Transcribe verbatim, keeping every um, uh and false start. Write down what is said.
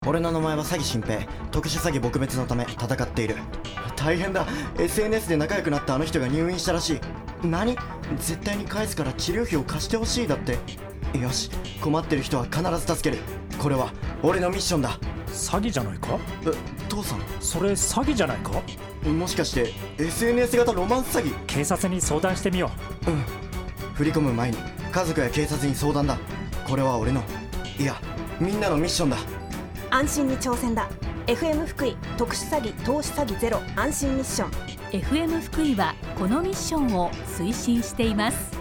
俺の名前は詐欺新平。特殊詐欺撲滅のため戦っている。大変だ。 エスエヌエス で仲良くなったあの人が入院したらしい。何？絶対に返すから治療費を貸してほしいだって。よし、困ってる人は必ず助ける。これは俺のミッションだ。 詐欺じゃないか？ え、父さん、 それ詐欺じゃないか？ もしかして エスエヌエス 型ロマンス詐欺？ 警察に相談してみよう。うん振り込む前に家族や警察に相談だ。これは俺の、いやみんなのミッションだ。 安心に挑戦だ。 エフエム 福井特殊詐欺投資詐欺ゼロ安心ミッション。 エフエム 福井はこのミッションを推進しています。